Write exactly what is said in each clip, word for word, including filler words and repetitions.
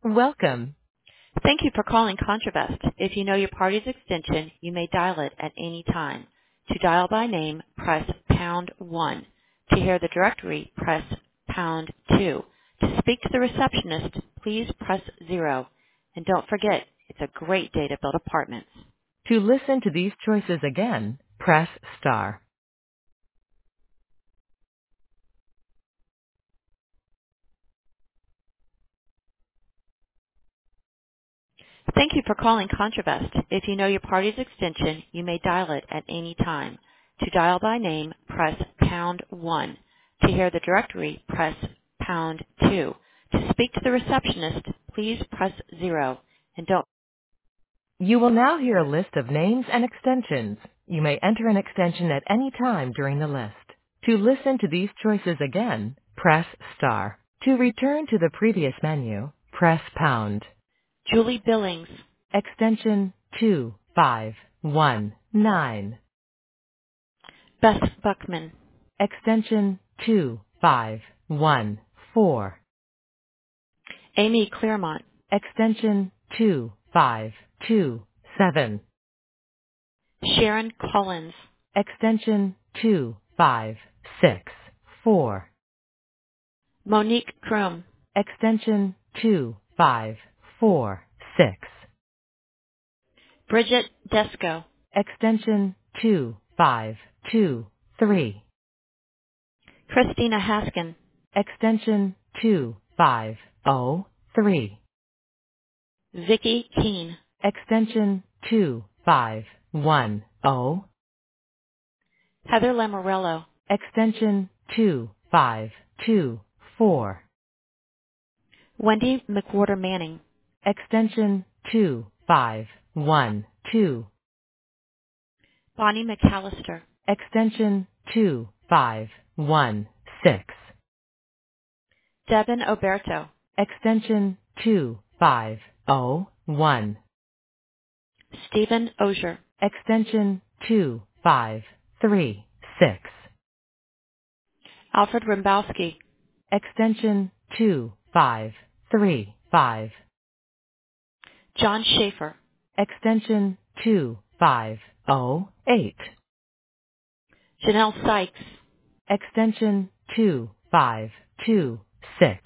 Welcome. Thank you for calling ContraVest. If you know your party's extension, you may dial it at any time. To dial by name, press pound one. To hear the directory, press pound two. To speak to the receptionist, please press zero. And don't forget, it's a great day to build apartments. To listen to these choices again, press star. Thank you for calling ContraVest. If you know your party's extension, you may dial it at any time. To dial by name, press pound one. To hear the directory, press pound two. To speak to the receptionist, please press zero. And don't. You will now hear a list of names and extensions. You may enter an extension at any time during the list. To listen to these choices again, press star. To return to the previous menu, press pound. Julie Billings, extension two five one nine. Beth Buckman, extension two five one four. Amy Claremont, extension two five two seven. Sharon Collins, extension two five six four. Monique Krum, extension two five four six. Bridget Desco, extension two five two three. Christina Haskin, extension two five zero three. Vicki Keene, extension two five one zero. Heather Lamorello, extension two five two four. Wendy McWhorter Manning, extension two five one two. Bonnie McAllister, extension two five one six. Devin Oberto, extension two five zero one. Stephen Osier, extension two five three six. Alfred Rimbowski, extension two five three five. John Schaefer, extension two five zero eight. Janelle Sykes, extension two five two six.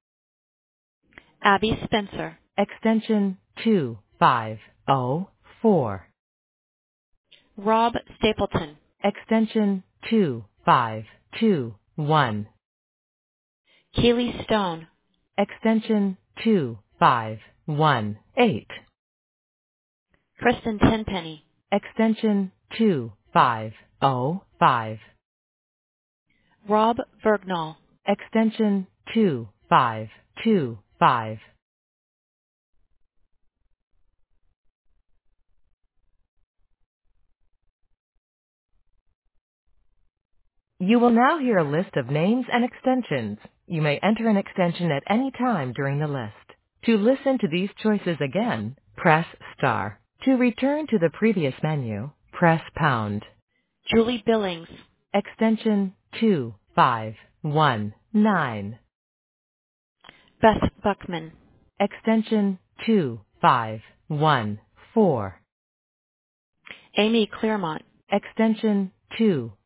Abby Spencer, extension two five zero four. Rob Stapleton, extension two five two one. Keely Stone, extension two five one eight. Kristen Tenpenny, extension two five zero five. Rob Vergnall, extension two five two five. You will now hear a list of names and extensions. You may enter an extension at any time during the list. To listen to these choices again, press star. To return to the previous menu, press pound. Julie Billings, extension two five one nine. Beth Buckman, extension two five one four. Amy Claremont, extension two